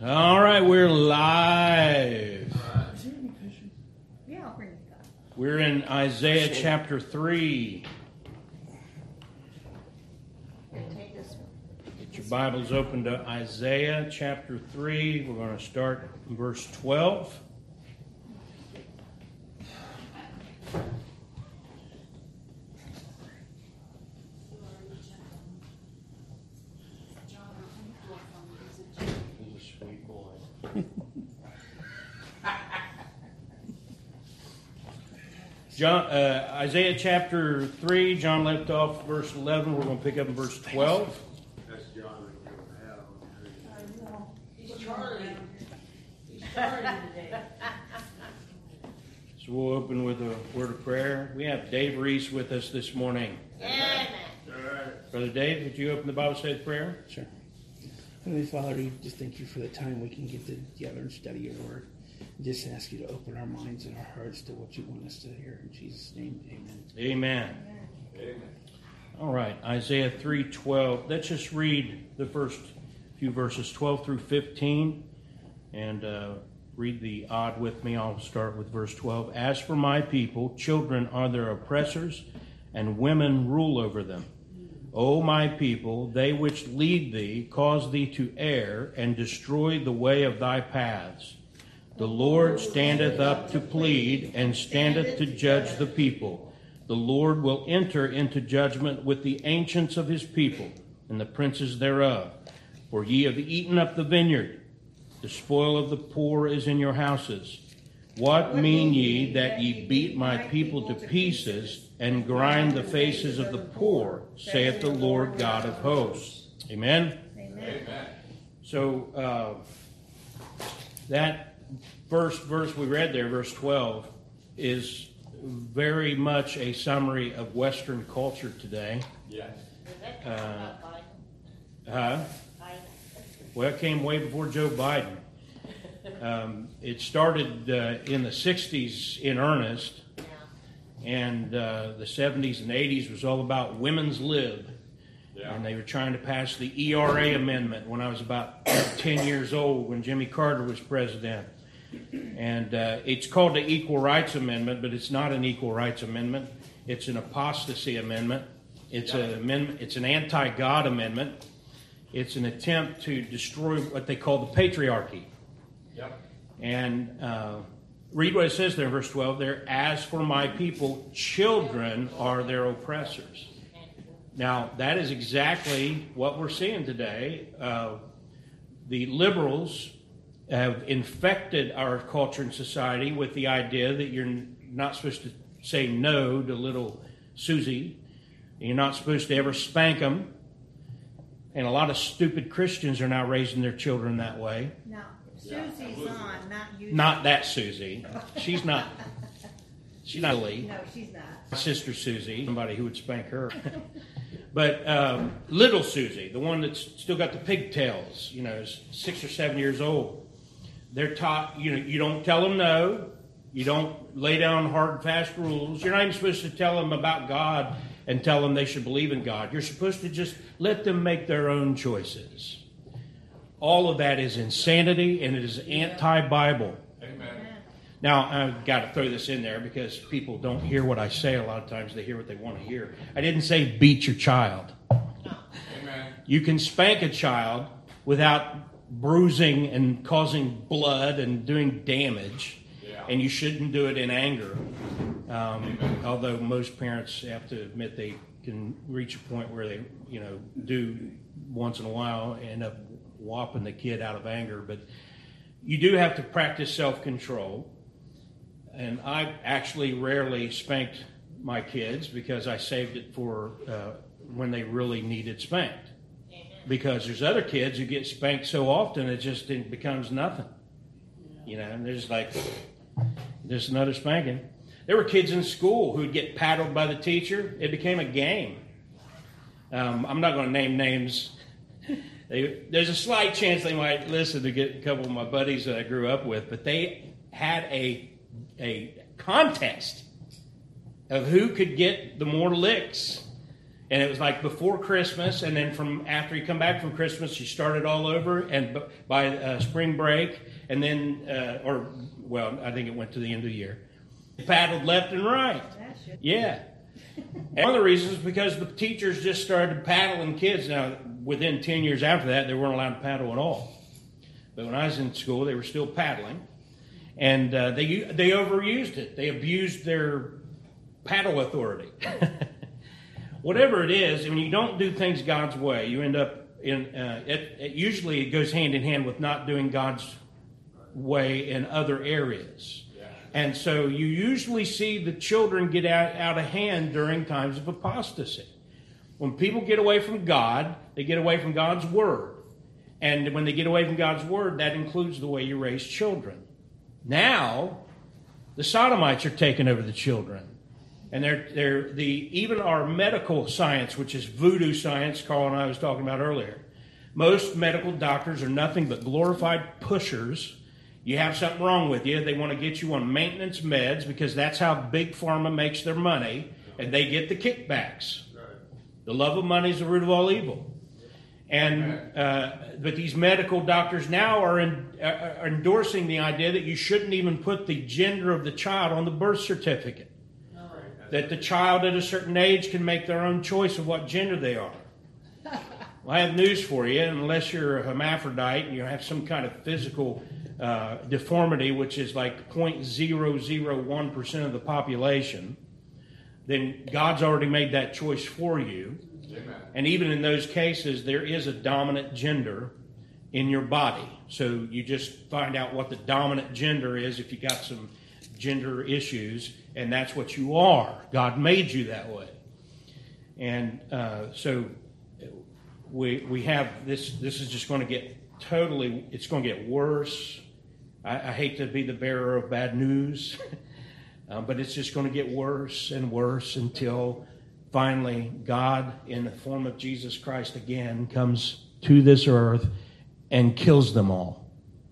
All right, we're live. Yeah, I'll bring it up. We're in Isaiah chapter 3. Take this one. Get your Bibles open to Isaiah chapter 3. We're going to start in verse 12. Isaiah chapter 3, John left off verse 11. We're going to pick up in verse 12. That's John. He's Charlie. He's Charlie today. So we'll open with a word of prayer. We have Dave Reese with us this morning. Amen. Brother Dave, would you open the Bible study with prayer? Sure. Heavenly Father, we just thank you for the time we can get together and study your word. Just ask you to open our minds and our hearts to what you want us to hear. In Jesus' name, amen. Amen. Amen. All right, Isaiah 3:12. Let's just read the first few verses, 12 through 15, and read the odd with me. I'll start with verse 12. As for my people, children are their oppressors, and women rule over them. O my people, they which lead thee cause thee to err, and destroy the way of thy paths. The Lord standeth up to plead, and standeth to judge the people. The Lord will enter into judgment with the ancients of his people, and the princes thereof. For ye have eaten up the vineyard. The spoil of the poor is in your houses. What mean ye that ye beat my people to pieces, and grind the faces of the poor, saith the Lord God of hosts. Amen? Amen. So, that first verse we read there, verse 12, is very much a summary of Western culture today. Yes. Well, it came way before Joe Biden. It started in the 60s in earnest, and the 70s and 80s was all about women's lib. Yeah. And they were trying to pass the ERA amendment when I was about 10 years old, when Jimmy Carter was president. And it's called the Equal Rights Amendment, but it's not an Equal Rights Amendment. It's an apostasy amendment. It's an amendment. It's an anti-God amendment. It's an attempt to destroy what they call the patriarchy. Yep. And read what it says there in verse 12 there. As for my people, children are their oppressors. Now, that is exactly what we're seeing today. The liberals have infected our culture and society with the idea that you're not supposed to say no to little Susie. You're not supposed to ever spank them. And a lot of stupid Christians are now raising their children that way. Now, Susie's on, not you. Not that Susie. She's not really. No, she's not. My sister Susie, somebody who would spank her. But little Susie, the one that's still got the pigtails, is 6 or 7 years old. They're taught, you don't tell them no. You don't lay down hard and fast rules. You're not even supposed to tell them about God and tell them they should believe in God. You're supposed to just let them make their own choices. All of that is insanity, and it is anti-Bible. Amen. Now, I've got to throw this in there because people don't hear what I say a lot of times. They hear what they want to hear. I didn't say beat your child. Amen. You can spank a child without bruising and causing blood and doing damage, and you shouldn't do it in anger. Although most parents have to admit they can reach a point where they, do once in a while end up whopping the kid out of anger. But you do have to practice self-control. And I actually rarely spanked my kids because I saved it for when they really needed spanked. Because there's other kids who get spanked so often it becomes nothing. And there's just another spanking. There were kids in school who'd get paddled by the teacher. It became a game. I'm not going to name names. There's a slight chance they might listen to get a couple of my buddies that I grew up with, but they had a contest of who could get the more licks. And it was like before Christmas, and then from after you come back from Christmas, you started all over, and by spring break, and then, I think it went to the end of the year. Paddled left and right. Yeah. And one of the reasons is because the teachers just started paddling kids. Now, within 10 years after that, they weren't allowed to paddle at all. But when I was in school, they were still paddling. And they overused it. They abused their paddle authority. Whatever it is, when you don't do things God's way, you end up usually it goes hand in hand with not doing God's way in other areas. Yeah. And so you usually see the children get out of hand during times of apostasy. When people get away from God, they get away from God's word. And when they get away from God's word, that includes the way you raise children. Now, the Sodomites are taking over the children. And even our medical science, which is voodoo science, Carl and I was talking about earlier. Most medical doctors are nothing but glorified pushers. You have something wrong with you, they want to get you on maintenance meds because that's how Big Pharma makes their money, and they get the kickbacks. The love of money is the root of all evil. And but these medical doctors now are endorsing the idea that you shouldn't even put the gender of the child on the birth certificate. That the child at a certain age can make their own choice of what gender they are. Well, I have news for you. Unless you're a hermaphrodite and you have some kind of physical deformity, which is like 0.001% of the population, then God's already made that choice for you. Amen. And even in those cases, there is a dominant gender in your body. So you just find out what the dominant gender is if you got some gender issues, and that's what you are. God made you that way. And so we have this is just going to get it's going to get worse. I hate to be the bearer of bad news, but it's just going to get worse and worse until finally God, in the form of Jesus Christ again, comes to this earth and kills them all.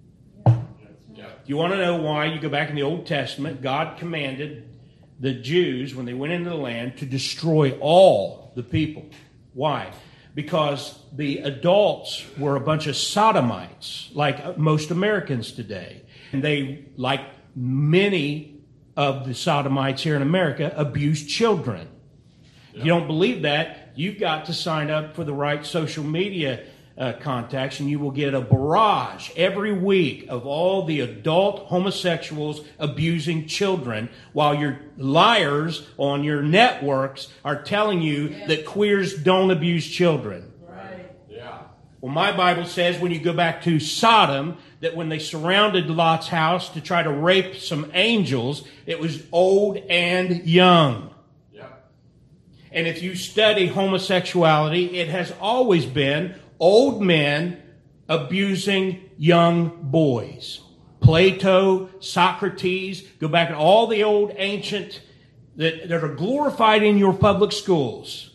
You want to know why? You go back in the Old Testament, God commanded the Jews, when they went into the land, to destroy all the people. Why? Because the adults were a bunch of sodomites, like most Americans today. And they, like many of the sodomites here in America, abuse children. If you don't believe that, you've got to sign up for the right social media contacts, and you will get a barrage every week of all the adult homosexuals abusing children, while your liars on your networks are telling you that queers don't abuse children. Right. Yeah. Well, my Bible says when you go back to Sodom, that when they surrounded Lot's house to try to rape some angels, it was old and young. Yeah. And if you study homosexuality, it has always been old men abusing young boys. Plato, Socrates, go back to all the old ancient that are glorified in your public schools.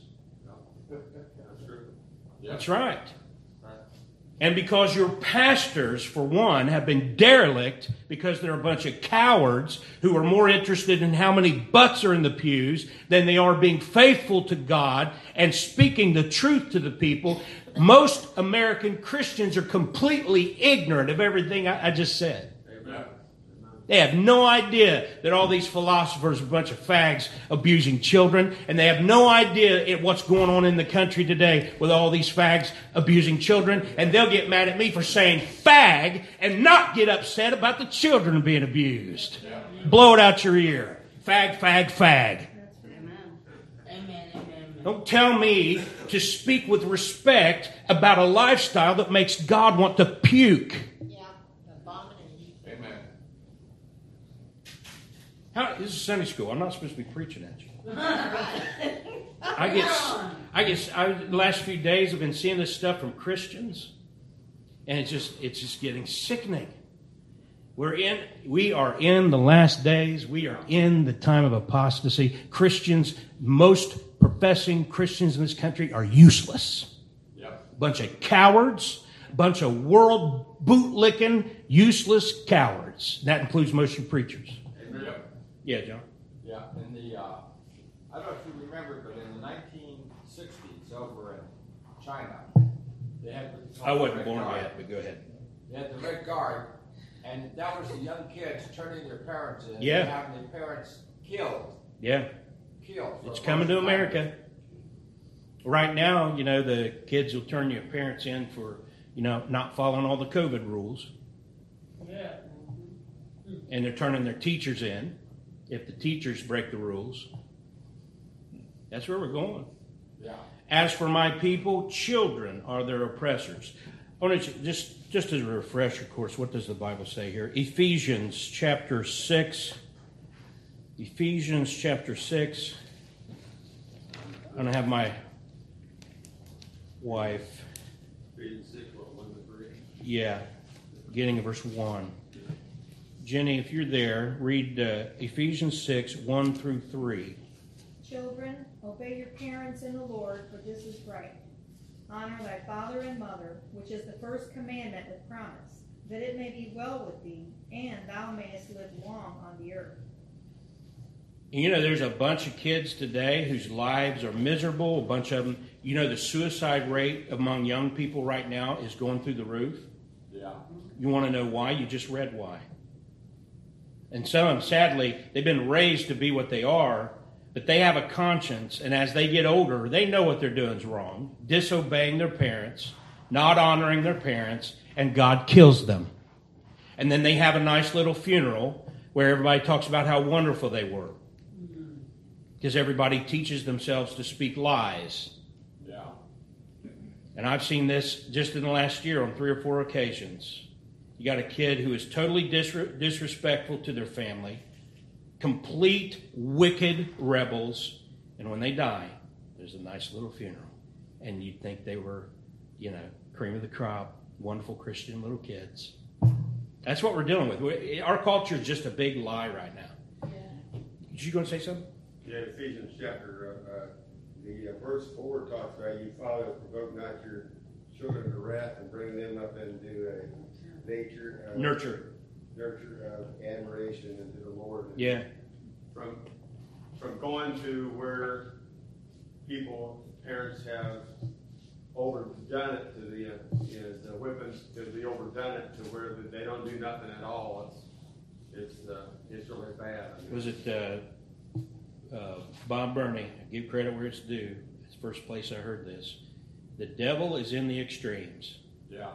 That's right. And because your pastors, for one, have been derelict because they're a bunch of cowards who are more interested in how many butts are in the pews than they are being faithful to God and speaking the truth to the people, most American Christians are completely ignorant of everything I just said. Amen. They have no idea that all these philosophers are a bunch of fags abusing children, and they have no idea what's going on in the country today with all these fags abusing children, and they'll get mad at me for saying fag and not get upset about the children being abused. Yeah. Blow it out your ear. Fag, fag, fag. Don't tell me to speak with respect about a lifestyle that makes God want to puke. Yeah, abomination. Amen. This is Sunday school. I'm not supposed to be preaching at you. The last few days I've been seeing this stuff from Christians, and it's just getting sickening. We are in the last days. We are in the time of apostasy. Christians, most professing Christians in this country, are useless. Yep. Bunch of cowards, bunch of world bootlicking, useless cowards. That includes most of you preachers. Amen. Yep. Yeah, John. Yeah. In the I don't know if you remember, but in the 1960s, over in China. They had what they call I the wasn't Red born Guard. yet, but go ahead. They had the Red Guard, and that was the young kids turning their parents in, Yeah. and having their parents killed. Yeah, Killed. for it's a coming to long time. America. Right now, the kids will turn your parents in for, not following all the COVID rules. Yeah. And they're turning their teachers in if the teachers break the rules. That's where we're going. Yeah. As for my people, children are their oppressors. I want to just as a refresher course, what does the Bible say here? Ephesians chapter 6. Ephesians chapter 6. I'm going to have my wife. Ephesians 6, 1 to 3. Yeah, beginning of verse 1. Jenny, if you're there, read Ephesians 6, 1 through 3. Children, obey your parents in the Lord, for this is right. Honor thy father and mother, which is the first commandment with promise, that it may be well with thee, and thou mayest live long on the earth. There's a bunch of kids today whose lives are miserable, a bunch of them. The suicide rate among young people right now is going through the roof. Yeah. You want to know why? You just read why. And some of them, sadly, they've been raised to be what they are, but they have a conscience, and as they get older, they know what they're doing is wrong, disobeying their parents, not honoring their parents, and God kills them. And then they have a nice little funeral where everybody talks about how wonderful they were. Because everybody teaches themselves to speak lies. Yeah. And I've seen this just in the last year on 3 or 4 occasions. You got a kid who is totally disrespectful to their family, complete wicked rebels, and when they die, there's a nice little funeral. And you'd think they were, cream of the crop, wonderful Christian little kids. That's what we're dealing with. Our culture is just a big lie right now. Yeah. You going to say something? Yeah, Ephesians chapter, verse 4 talks about you fathers provoke not your children to wrath and bring them up into a Nurture. nurture of admiration into the Lord. Yeah. From going to where parents have overdone it to the weapons to be overdone it to where they don't do nothing at all. It's really bad. Was it Bob Burney? Give credit where it's due. It's the first place I heard this. The devil is in the extremes. Yeah.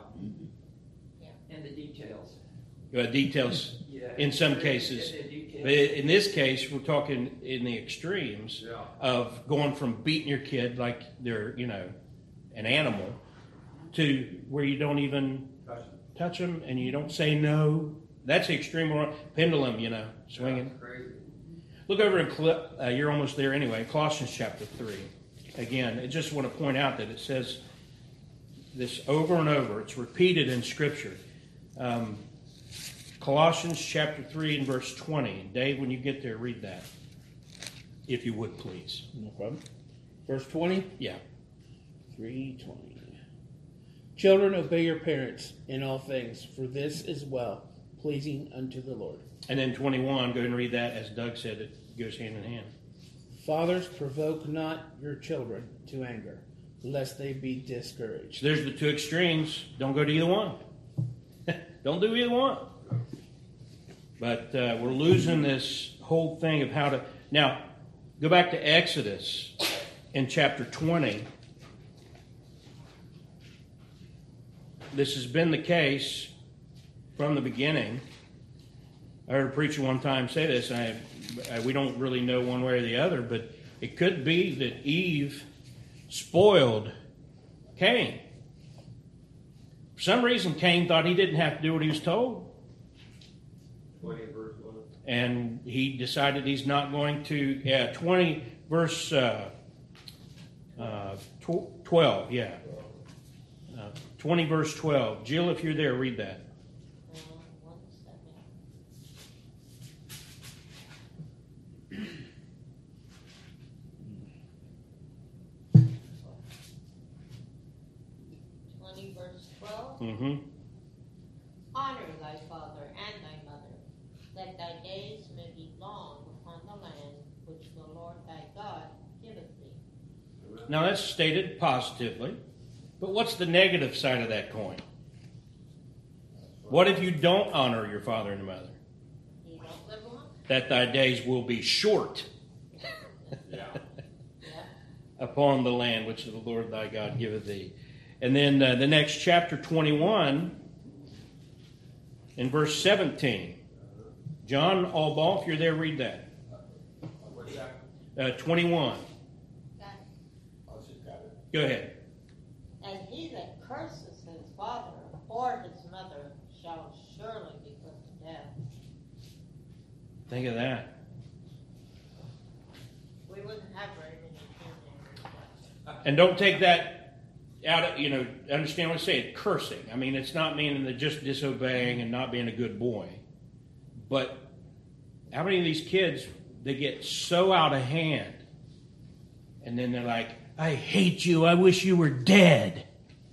And the details. Details Yeah. in some cases. And the details. But in this case, we're talking in the extremes Yeah. of going from beating your kid like they're, an animal to where you don't even touch them and you don't say no. That's the extreme pendulum, swinging. That's crazy. Look over in, you're almost there anyway, Colossians chapter 3. Again, I just want to point out that it says this over and over. It's repeated in Scripture. Colossians chapter 3 and verse 20. Dave, when you get there, read that. If you would, please. No problem. Verse 20, Yeah. 3:20. Children, obey your parents in all things, for this is well, pleasing unto the Lord. And then 21, go ahead and read that. As Doug said, it goes hand in hand. Fathers, provoke not your children to anger, lest they be discouraged. So there's the two extremes. Don't go to either one. Don't do either one. But we're losing this whole thing of how to... Now, go back to Exodus in chapter 20. This has been the case from the beginning. I heard a preacher one time say this, and we don't really know one way or the other, but it could be that Eve spoiled Cain. For some reason, Cain thought he didn't have to do what he was told. 20 verse 1. And he decided he's not going to... 20 verse 12, yeah. 20 verse 12. Jill, if you're there, read that. 1 second. Verse 12. Mm-hmm. Honor thy father and thy mother, that thy days may be long upon the land which the Lord thy God giveth thee. Now that's stated positively, but what's the negative side of that coin? What if you don't honor your father and mother? You don't live long. That thy days will be short Yeah. upon the land which the Lord thy God giveth thee. And then the next chapter 21, in verse 17. John Albaugh, if you're there, read that. What's that? 21. Got it. I just got it. Go ahead. And he that curses his father or his mother shall surely be put to death. Think of that. We wouldn't have very many teenagers. And don't take that out of, understand what I say, cursing. I mean, it's not meaning that just disobeying and not being a good boy. But how many of these kids, they get so out of hand, and then they're like, I hate you, I wish you were dead.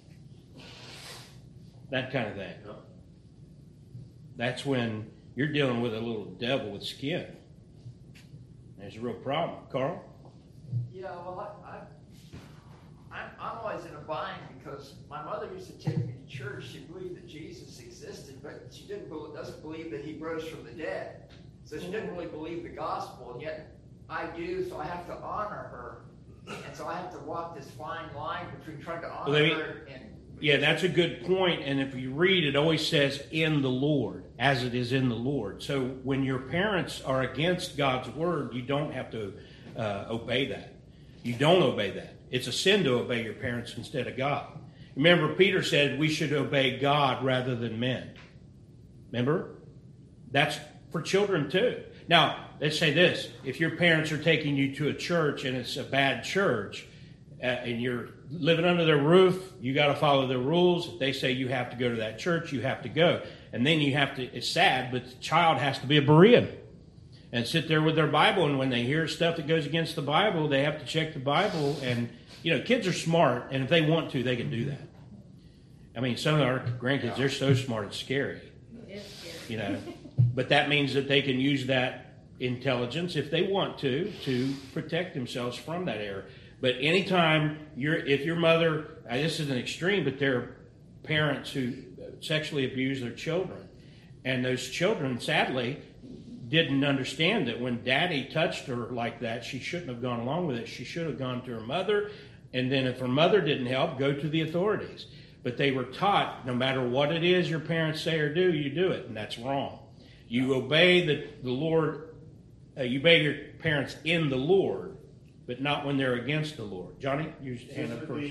That kind of thing. That's when you're dealing with a little devil with skin. There's a real problem. Carl? Yeah, well, I'm always in a bind because my mother used to take me to church. She believed that Jesus existed, but she doesn't believe that he rose from the dead. So she didn't really believe the gospel, and yet I do, so I have to honor her. And so I have to walk this fine line between trying to honor her and... Yeah, that's a good point. And if you read, it always says in the Lord, as it is in the Lord. So when your parents are against God's word, you don't have to obey that. You don't obey that. It's a sin to obey your parents instead of God. Remember, Peter said we should obey God rather than men. Remember? That's for children too. Now, let's say this. If your parents are taking you to a church and it's a bad church, and you're living under their roof, you got to follow their rules. If they say you have to go to that church, you have to go. And then you have to, it's sad, but the child has to be a Berean and sit there with their Bible. And when they hear stuff that goes against the Bible, they have to check the Bible. And, kids are smart, and if they want to, they can do that. I mean, some of our grandkids, they're so smart, it's scary. It is scary. But that means that they can use that intelligence, if they want to protect themselves from that error. But anytime if your mother, this is an extreme, but there are parents who sexually abuse their children. And those children, sadly, didn't understand that when daddy touched her like that, she shouldn't have gone along with it. She should have gone to her mother. And then if her mother didn't help, go to the authorities. But they were taught, no matter what it is your parents say or do, you do it. And that's wrong. You obey the Lord, you obey your parents in the Lord, but not when they're against the Lord. Johnny, you hand up first.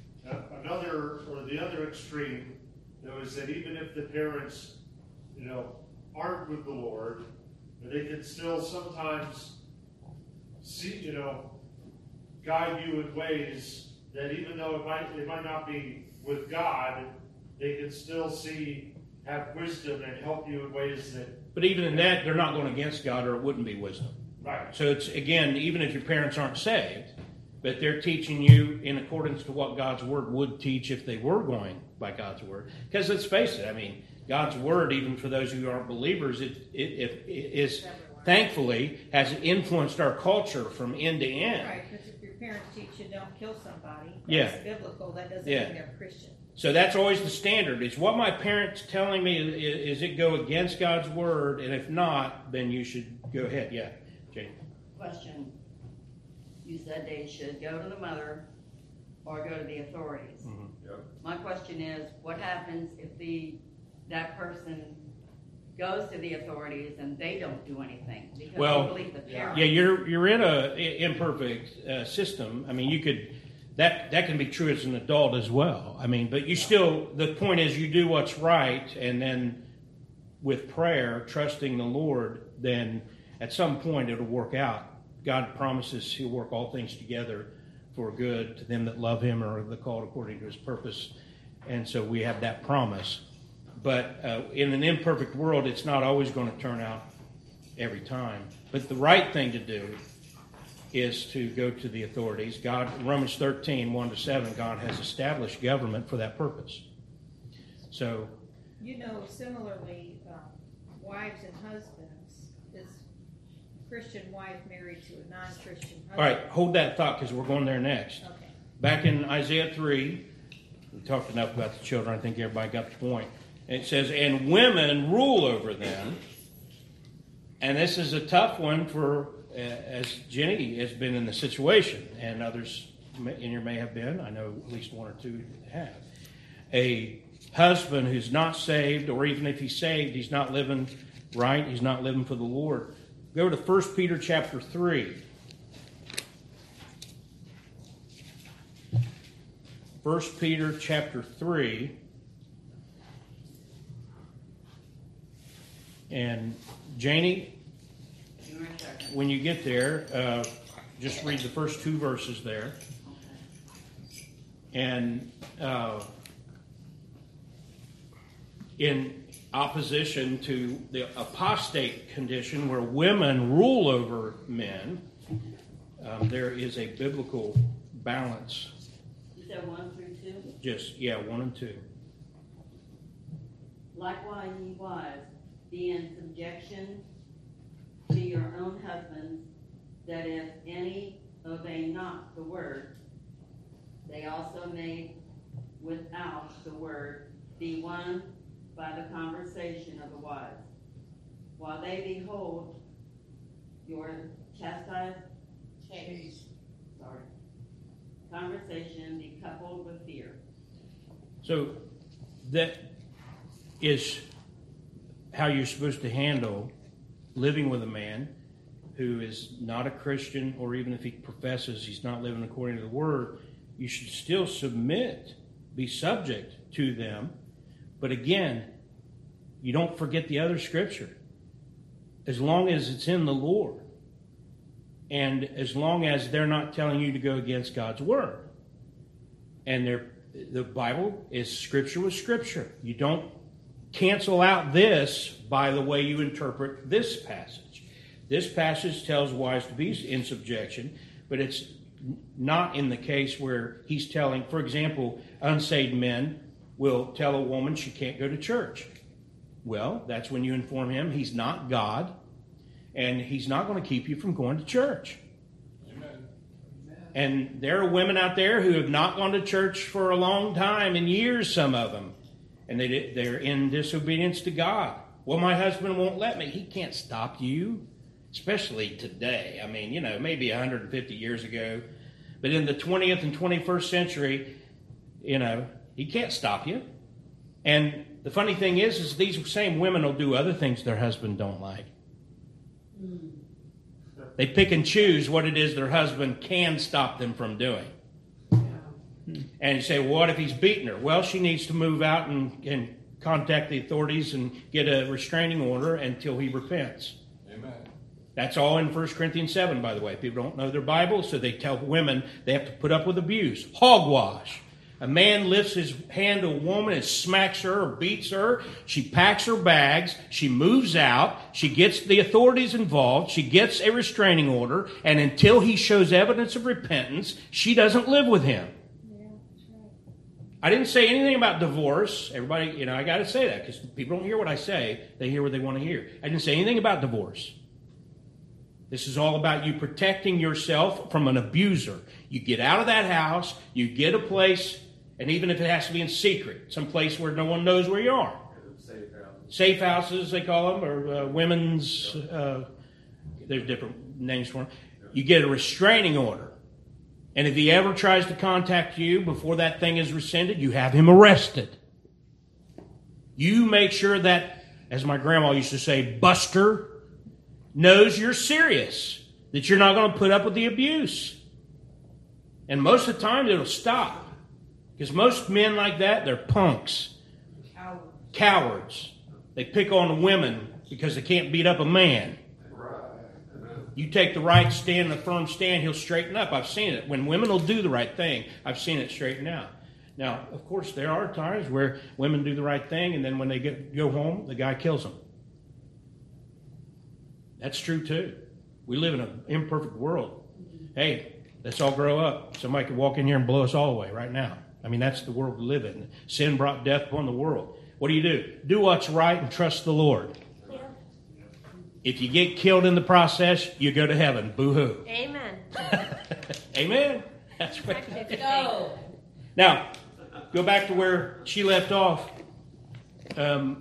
The other extreme, is that even if the parents, aren't with the Lord, they can still sometimes see, guide you in ways that even though it might not be with God, they can still have wisdom and help you in ways that... But even in that, they're not going against God, or it wouldn't be wisdom. Right. So it's, again, even if your parents aren't saved, but they're teaching you in accordance to what God's Word would teach if they were going by God's Word. Because let's face it, God's Word, even for those who aren't believers, it is thankfully has influenced our culture from end to end. Right, because if your parents teach you don't kill somebody, that's Yeah. biblical, that doesn't Yeah. mean they're Christian. So that's always the standard. It's what my parents telling me. Is it go against God's Word? And if not, then you should go ahead. Yeah, Jane. Question. You said they should go to the mother or go to the authorities. Mm-hmm. Yep. My question is, what happens if that person goes to the authorities and they don't do anything because Well, they believe the parents? Yeah, you're in a imperfect system. You could that can be true as an adult as well. But you still, the point is, you do what's right, and then with prayer, trusting the Lord, then at some point it'll work out. God promises He'll work all things together for good to them that love Him or are called according to His purpose, and so we have that promise. But in an imperfect world, it's not always going to turn out every time. But the right thing to do is to go to the authorities. God, Romans 13, 1-7, God has established government for that purpose. So, Similarly, wives and husbands, Christian wife married to a non-Christian husband. All right, hold that thought because we're going there next. Okay. Back in Isaiah 3, we talked enough about the children. I think everybody got the point. And it says, and women rule over them. And this is a tough one for, as Jenny has been in the situation, and others in here may have been. I know at least one or two have. A husband who's not saved, or even if he's saved, he's not living right. He's not living for the Lord. Go to 1 Peter chapter 3. 1 Peter chapter 3. And Janie, when you get there, just read the first two verses there. And in opposition to the apostate condition where women rule over men, there is a biblical balance. You said 1 through 2? Just, 1 and 2. Likewise, ye wives, be in subjection to your own husbands, that if any obey not the word, they also may without the word be won by the conversation of the wives, while they behold your conversation be coupled with fear. So that is how you're supposed to handle living with a man who is not a Christian, or even if he professes he's not living according to the word. You should still submit, be subject to them. But again, you don't forget the other scripture. As long as it's in the Lord, and as long as they're not telling you to go against God's word. And the Bible is scripture with scripture. You don't cancel out this by the way you interpret this passage. This passage tells wives to be in subjection, but it's not in the case where he's telling, for example, unsaved men will tell a woman she can't go to church. Well, that's when you inform him he's not God, and he's not going to keep you from going to church. Amen. And there are women out there who have not gone to church for a long time, in years, some of them. And they're in disobedience to God. Well, my husband won't let me. He can't stop you, especially today. I mean, maybe 150 years ago. But in the 20th and 21st century, he can't stop you. And the funny thing is these same women will do other things their husband don't like. They pick and choose what it is their husband can stop them from doing. And you say, well, what if he's beating her? Well, she needs to move out and contact the authorities and get a restraining order until he repents. Amen. That's all in 1 Corinthians 7, by the way. People don't know their Bible, so they tell women they have to put up with abuse. Hogwash. A man lifts his hand to a woman and smacks her or beats her. She packs her bags. She moves out. She gets the authorities involved. She gets a restraining order. And until he shows evidence of repentance, she doesn't live with him. Yeah, that's right. I didn't say anything about divorce. Everybody, I got to say that because people don't hear what I say. They hear what they want to hear. I didn't say anything about divorce. This is all about you protecting yourself from an abuser. You get out of that house. You get a place. And even if it has to be in secret, some place where no one knows where you are. Safe houses, they call them, or women's, there's different names for them. You get a restraining order. And if he ever tries to contact you before that thing is rescinded, you have him arrested. You make sure that, as my grandma used to say, Buster knows you're serious, that you're not going to put up with the abuse. And most of the time, it'll stop. Because most men like that, they're punks. Cowards. They pick on the women because they can't beat up a man. You take the right stand, the firm stand, he'll straighten up. I've seen it. When women will do the right thing, I've seen it straighten out. Now, of course, there are times where women do the right thing, and then when they go home, the guy kills them. That's true, too. We live in an imperfect world. Hey, let's all grow up. Somebody could walk in here and blow us all away right now. I mean, that's the world we live in. Sin brought death upon the world. What do? Do what's right and trust the Lord. If you get killed in the process, you go to heaven. Boo-hoo. Amen. Amen. That's right. Go. Now, go back to where she left off. I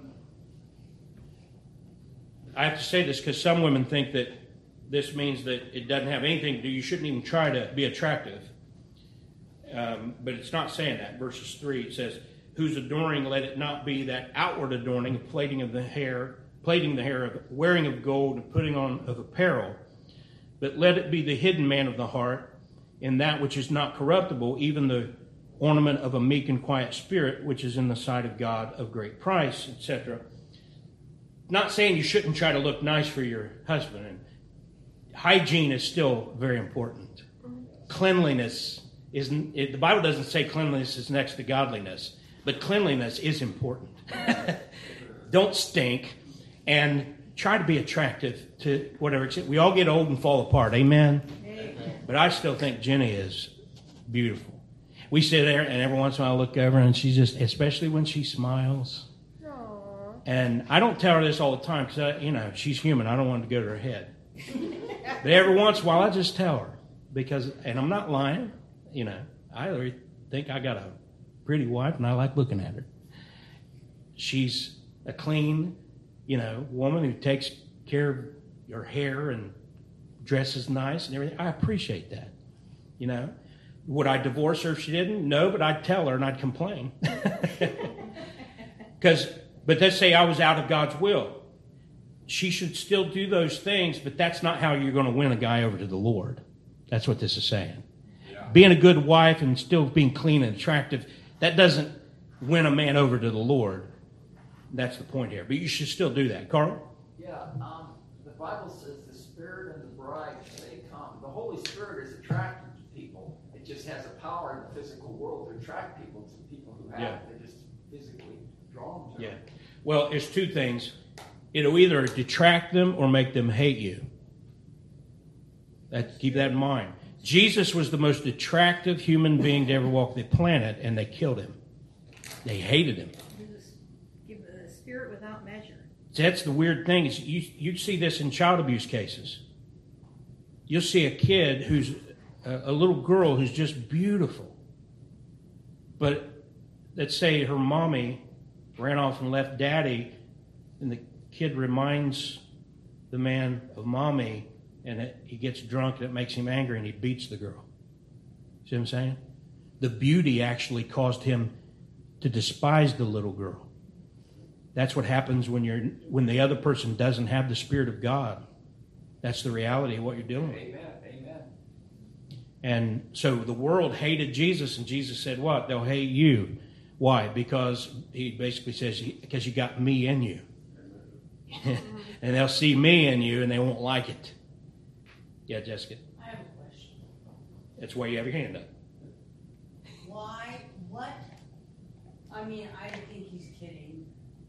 have to say this because some women think that this means that it doesn't have anything to do. You shouldn't even try to be attractive. But it's not saying that. Verses 3, it says, whose adoring let it not be that outward adorning of plaiting the hair, of wearing of gold, and putting on of apparel, but let it be the hidden man of the heart, in that which is not corruptible, even the ornament of a meek and quiet spirit, which is in the sight of God of great price, etc. Not saying you shouldn't try to look nice for your husband. And hygiene is still very important. Cleanliness isn't. The Bible doesn't say cleanliness is next to godliness, but cleanliness is important. Don't stink, and try to be attractive to whatever extent. We all get old and fall apart. Amen. But I still think Jenny is beautiful. We sit there, and every once in a while I look over, and she's just, especially when she smiles. Aww. And I don't tell her this all the time because, she's human. I don't want it to go to her head. But every once in a while I just tell her and I'm not lying. I really think I got a pretty wife, and I like looking at her. She's a clean, woman who takes care of your hair and dresses nice and everything. I appreciate that. Would I divorce her if she didn't? No, but I'd tell her and I'd complain. But let's say I was out of God's will. She should still do those things, but that's not how you're going to win a guy over to the Lord. That's what this is saying. Yeah. Being a good wife and still being clean and attractive, that doesn't win a man over to the Lord. That's the point here. But you should still do that. Carl? Yeah, the Bible says the Spirit and the bride, they come. The Holy Spirit is attracted to people. It just has a power in the physical world to attract people to people who have it. They just physically draw them to it. Well, there's two things. It'll either detract them or make them hate you. Keep that in mind. Jesus was the most attractive human being to ever walk the planet, and they killed him. They hated him. Give the spirit without measure. That's the weird thing. Is you see this in child abuse cases. You'll see a kid who's a little girl who's just beautiful. But let's say her mommy ran off and left daddy, and the kid reminds the man of mommy, and he gets drunk and it makes him angry and he beats the girl. See what I'm saying? The beauty actually caused him to despise the little girl. That's what happens when the other person doesn't have the Spirit of God. That's the reality of what you're dealing with. Amen. Amen. And so the world hated Jesus, and Jesus said what? They'll hate you. Why? Because he basically says, because you got me in you. And they'll see me in you, and they won't like it. Yeah, Jessica? I have a question. That's why you have your hand up. Why? What? I mean, I think he's kidding.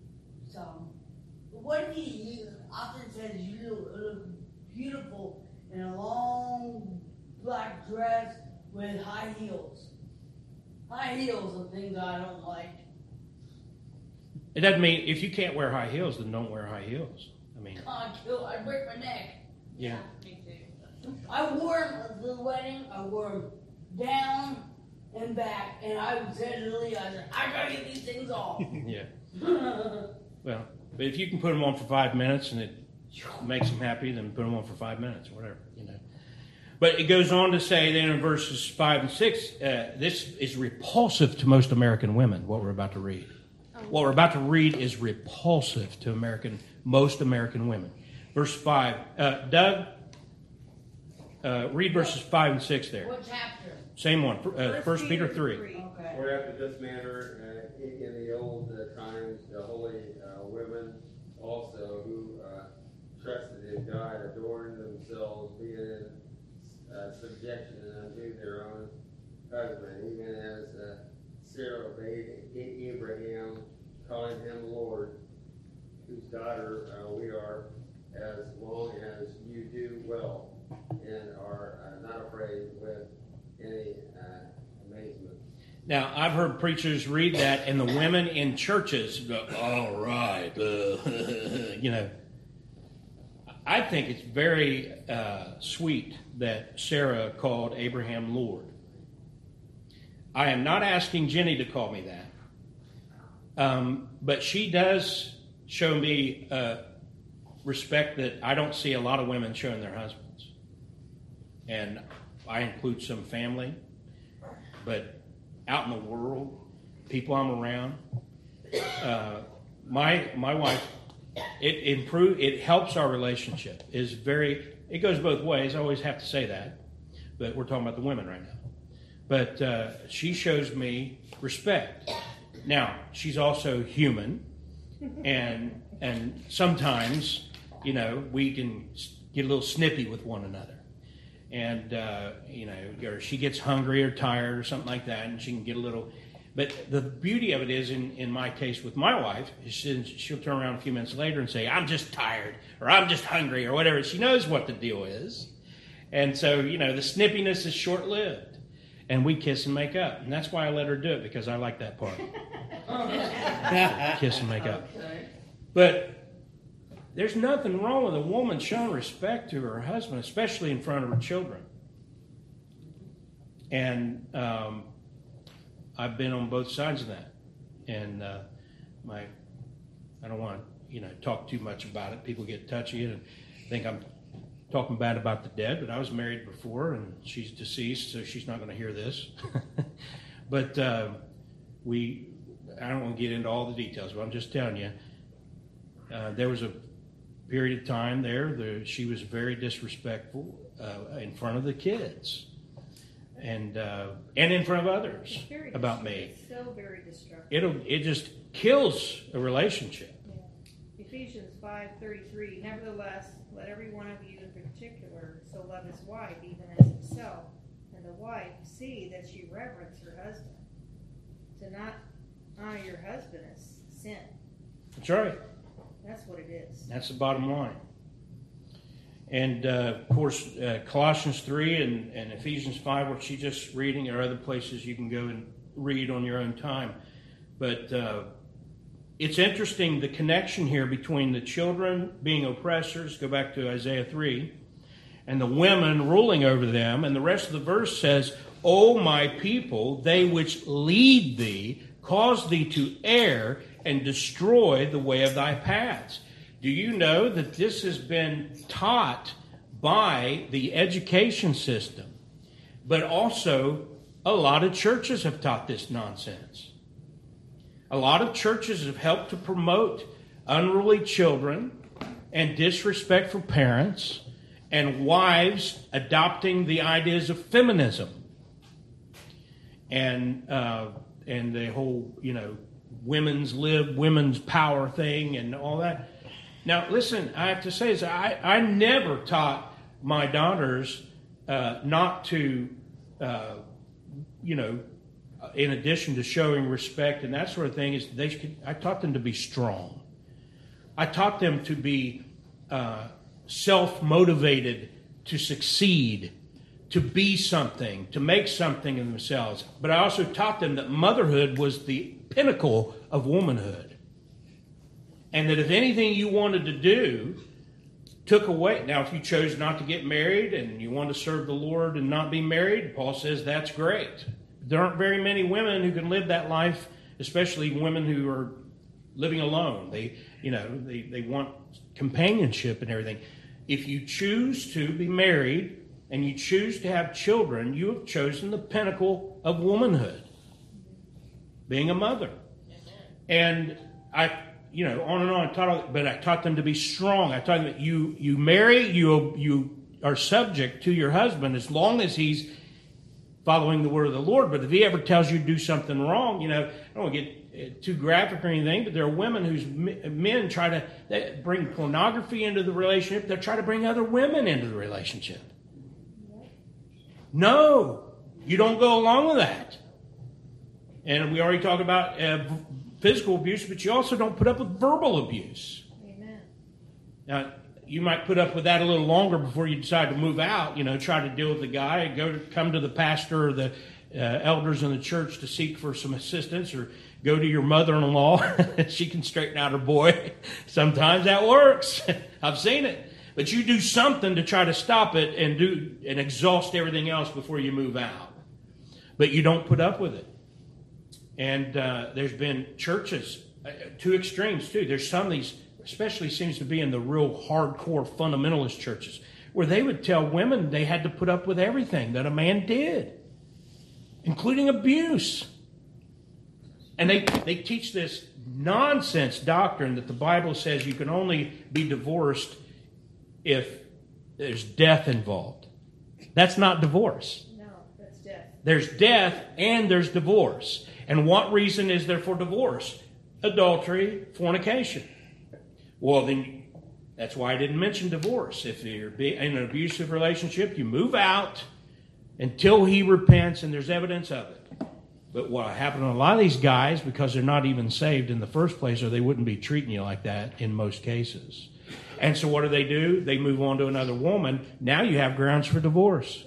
What if he often says you look beautiful in a long black dress with high heels? High heels are things I don't like. It doesn't mean, if you can't wear high heels, then don't wear high heels. I break my neck. Yeah. Me too. I wore them to the wedding. I wore them down and back, and I said to Lee, I said, I gotta get these things off. Yeah. Well, but if you can put them on for 5 minutes and it makes them happy, then put them on for 5 minutes, whatever, But it goes on to say then in verses 5 and 6, this is repulsive to most American women, what we're about to read. What we're about to read is repulsive to most American women. Verse 5. Doug, read verses 5 and 6 there. What chapter? Same one. 1 Peter 3. Okay. For after this manner, in the old times, the holy women also who trusted in God adorned themselves, being in subjection unto their own husband, even as Sarah obeyed Abraham, calling him Lord, whose daughter we are, as long as you do well and are not afraid with any amazement. Now, I've heard preachers read that, and the women in churches go, all right. I think it's very sweet that Sarah called Abraham Lord. I am not asking Jenny to call me that. But she does show me respect that I don't see a lot of women showing their husbands. And I include some family. But out in the world, people I'm around, my wife, it helps our relationship. It goes both ways. I always have to say that. But we're talking about the women right now. But she shows me respect. Now, she's also human, and sometimes, we can get a little snippy with one another. And, or she gets hungry or tired or something like that, and she can get a little... But the beauty of it is, in my case with my wife, is she'll turn around a few minutes later and say, I'm just tired, or I'm just hungry, or whatever. She knows what the deal is. And so, the snippiness is short-lived. And we kiss and make up. And that's why I let her do it, because I like that part. Kiss and make up. Okay. But there's nothing wrong with a woman showing respect to her husband, especially in front of her children. And I've been on both sides of that. And I don't want to, talk too much about it. People get touchy and think I'm talking bad about the dead, but I was married before, and she's deceased, so she's not going to hear this. But I don't want to get into all the details, but I'm just telling you, there was a period of time there she was very disrespectful in front of the kids, and in front of others about me. It's so very destructive. It just kills a relationship. Yeah. Ephesians 5:33. Nevertheless, let every one of you in particular so love his wife even as himself, and the wife see that she reverence her husband. To not honor your husband is sin. That's right. That's what it is. That's the bottom line. And, of course, Colossians 3 and Ephesians 5, what she's just reading, there are other places you can go and read on your own time. But it's interesting, the connection here between the children being oppressors, go back to Isaiah 3, and the women ruling over them. And the rest of the verse says, O my people, they which lead thee, cause thee to err and destroy the way of thy paths. Do you know that this has been taught by the education system? But also, a lot of churches have taught this nonsense. A lot of churches have helped to promote unruly children and disrespectful parents and wives adopting the ideas of feminism and the whole, women's power thing and all that. Now, listen, I have to say is I never taught my daughters not to, in addition to showing respect and that sort of thing, I taught them to be strong. I taught them to be self-motivated to succeed, to be something, to make something of themselves. But I also taught them that motherhood was the pinnacle of womanhood. And that if anything you wanted to do took away, now if you chose not to get married and you want to serve the Lord and not be married, Paul says that's great. There aren't very many women who can live that life, especially women who are living alone. They want companionship and everything. If you choose to be married and you choose to have children, you have chosen the pinnacle of womanhood, being a mother. And on and on, but I taught them to be strong. I taught them that you marry, you are subject to your husband as long as he's following the word of the Lord. But if he ever tells you to do something wrong, I don't want to get too graphic or anything, but there are women whose men try to bring pornography into the relationship. They try to bring other women into the relationship. No, you don't go along with that. And we already talked about physical abuse, but you also don't put up with verbal abuse. Amen. Now, you might put up with that a little longer before you decide to move out, try to deal with the guy, come to the pastor or the elders in the church to seek for some assistance, or go to your mother-in-law. She can straighten out her boy. Sometimes that works. I've seen it. But you do something to try to stop it and exhaust everything else before you move out. But you don't put up with it. And there's been churches, two extremes too. There's some of these, especially seems to be in the real hardcore fundamentalist churches, where they would tell women they had to put up with everything that a man did, including abuse. And they teach this nonsense doctrine that the Bible says you can only be divorced if there's death involved. That's not divorce. No, that's death. There's death and there's divorce. And what reason is there for divorce? Adultery, fornication. Well, then that's why I didn't mention divorce. If you're in an abusive relationship, you move out until he repents and there's evidence of it. But what happened to a lot of these guys, because they're not even saved in the first place, or they wouldn't be treating you like that in most cases. And so what do? They move on to another woman. Now you have grounds for divorce.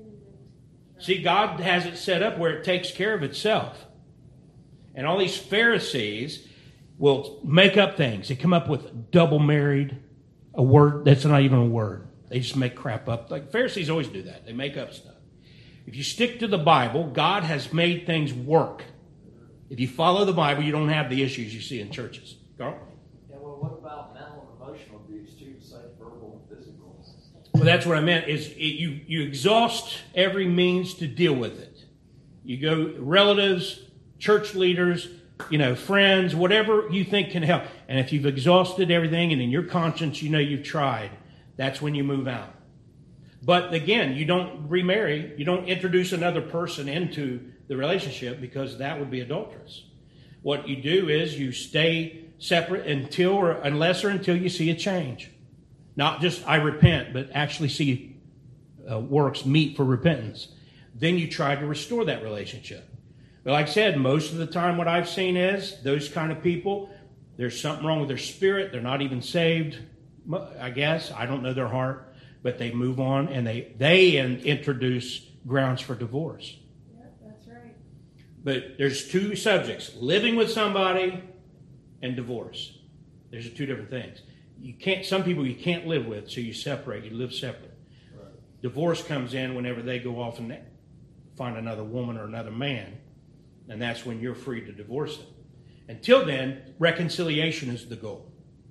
See, God has it set up where it takes care of itself. And all these Pharisees will make up things. They come up with double married, a word that's not even a word. They just make crap up. Like Pharisees always do that. They make up stuff. If you stick to the Bible, God has made things work. If you follow the Bible, you don't have the issues you see in churches. Carl? Yeah, well, what about mental and emotional abuse too, besides verbal and physical? Well, that's what I meant. You exhaust every means to deal with it. You go relatives, church leaders, friends, whatever you think can help. And if you've exhausted everything and in your conscience you know you've tried, that's when you move out. But again, you don't remarry. You don't introduce another person into the relationship because that would be adulterous. What you do is you stay separate unless you see a change. Not just I repent, but actually see works meet for repentance. Then you try to restore that relationship. But like I said, most of the time what I've seen is those kind of people, there's something wrong with their spirit. They're not even saved, I guess. I don't know their heart. But they move on and they introduce grounds for divorce. Yep, that's right. But there's two subjects, living with somebody and divorce. There's two different things. Some people you can't live with, so you separate, you live separate. Right. Divorce comes in whenever they go off and find another woman or another man, and that's when you're free to divorce them. Until then, reconciliation is the goal.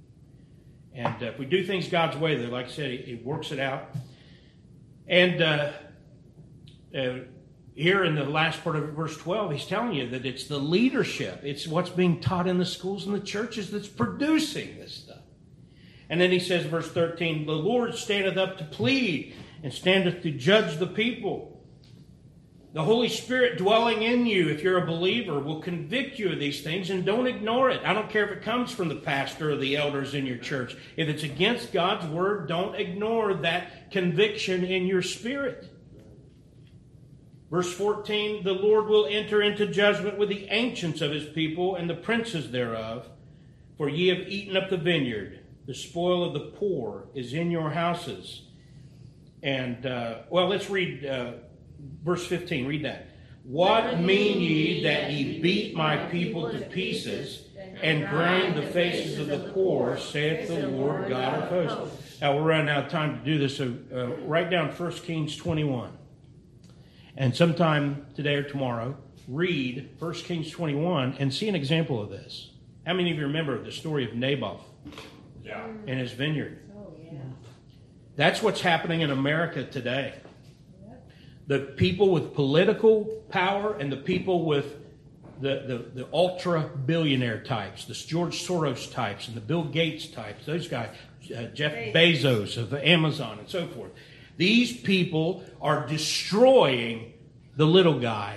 And if we do things God's way, though, like I said, He works it out. And here in the last part of verse 12, He's telling you that it's the leadership. It's what's being taught in the schools and the churches that's producing this stuff. And then He says, verse 13, the Lord standeth up to plead and standeth to judge the people. The Holy Spirit dwelling in you, if you're a believer, will convict you of these things, and don't ignore it. I don't care if it comes from the pastor or the elders in your church. If it's against God's word, don't ignore that conviction in your spirit. Verse 14, the Lord will enter into judgment with the ancients of His people and the princes thereof, for ye have eaten up the vineyard. The spoil of the poor is in your houses. And, let's read verse 15, read that. What mean ye that ye beat my people to pieces and grind the faces of the poor, saith the Lord God of hosts. Now, we're running out of time to do this, so write down 1 Kings 21. And sometime today or tomorrow, read 1 Kings 21 and see an example of this. How many of you remember the story of Naboth and his vineyard? Oh, yeah. That's what's happening in America today. The people with political power and the people with the ultra-billionaire types, the George Soros types and the Bill Gates types, those guys, Jeff Bezos of Amazon and so forth. These people are destroying the little guy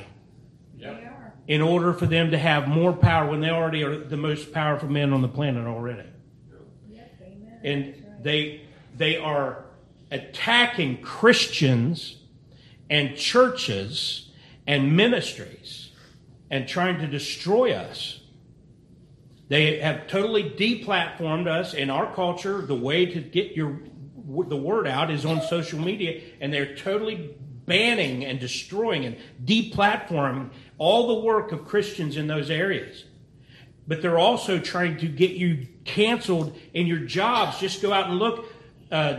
in order for them to have more power when they already are the most powerful men on the planet already. Yep, amen. And they are attacking Christians and churches and ministries and trying to destroy us. They have totally deplatformed us in our culture. The way to get the word out is on social media, and they're totally banning and destroying and deplatforming all the work of Christians in those areas. But they're also trying to get you canceled in your jobs. Just go out and look. I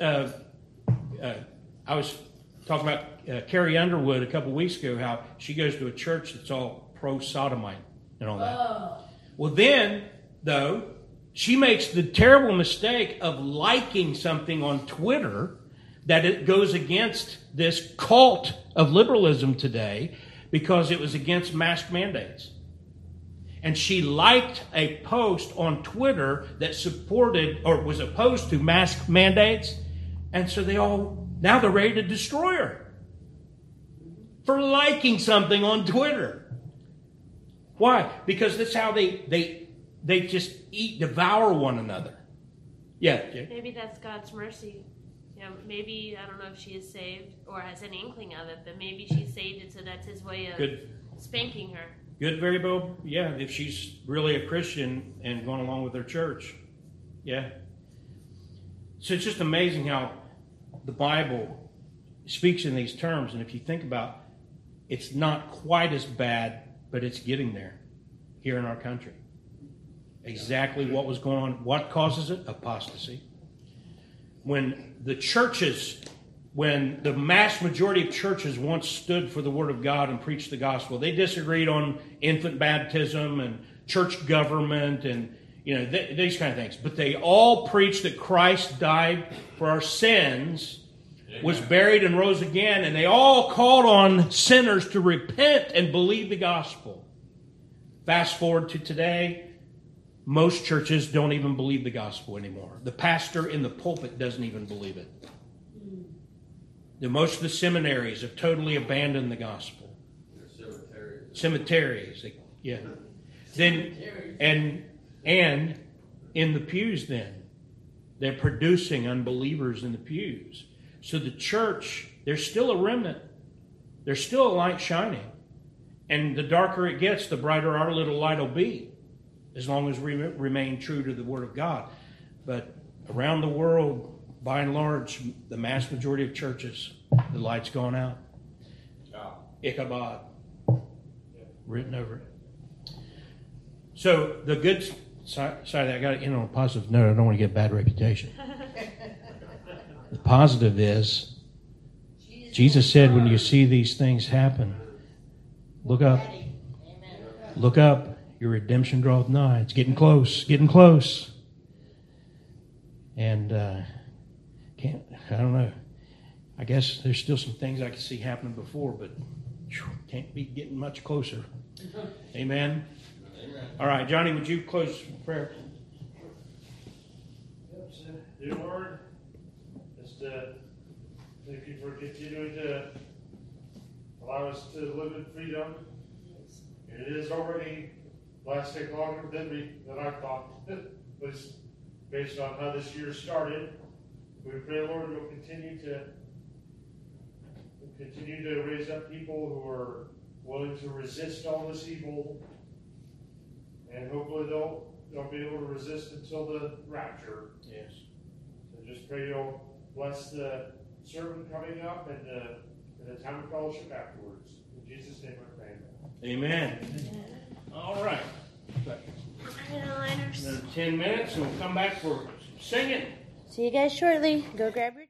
was talking about Carrie Underwood a couple weeks ago, how she goes to a church that's all pro-sodomite and all that. Well, then, though, she makes the terrible mistake of liking something on Twitter that it goes against this cult of liberalism today because it was against mask mandates. And she liked a post on Twitter that supported or was opposed to mask mandates. And so now they're ready to destroy her for liking something on Twitter. Why? Because that's how they just devour one another. Yeah. Maybe that's God's mercy. You know, maybe, I don't know if she is saved or has any inkling of it, but maybe she's saved and so that's his way of spanking her. Good, very well, yeah, if she's really a Christian and going along with her church. Yeah. So it's just amazing how the Bible speaks in these terms. And if you think about it, it's not quite as bad, but it's getting there here in our country. Exactly what was going on. What causes it? Apostasy. When the mass majority of churches once stood for the Word of God and preached the gospel, they disagreed on infant baptism and church government and these kind of things. But they all preached that Christ died for our sins, was buried and rose again, and they all called on sinners to repent and believe the gospel. Fast forward to today, most churches don't even believe the gospel anymore. The pastor in the pulpit doesn't even believe it. Most of the seminaries have totally abandoned the gospel. Cemeteries. Yeah. Then and in the pews then. They're producing unbelievers in the pews. So the church, there's still a remnant. There's still a light shining. And the darker it gets, the brighter our little light will be, as long as we remain true to the Word of God. But around the world, by and large, the mass majority of churches, the light's gone out. Ichabod. Written over it. So the good side of that, I got to end on a positive note. I don't want to get a bad reputation. The positive is, Jesus said when you see these things happen, look up. Look up. Your redemption draweth nigh. It's getting close. Getting close. And I don't know. I guess there's still some things I can see happening before, but can't be getting much closer. Amen. All right, Johnny, would you close with prayer? Dear Lord, just thank you for continuing to allow us to live in freedom. It is already lasting longer than I thought it was based on how this year started. We pray, Lord, you'll continue to raise up people who are willing to resist all this evil, and hopefully they'll be able to resist until the rapture. Yes. So just pray you'll bless the sermon coming up and the time of fellowship afterwards. In Jesus' name I pray. Amen. All right. Another 10 minutes and we'll come back for singing. See you guys shortly. Go grab your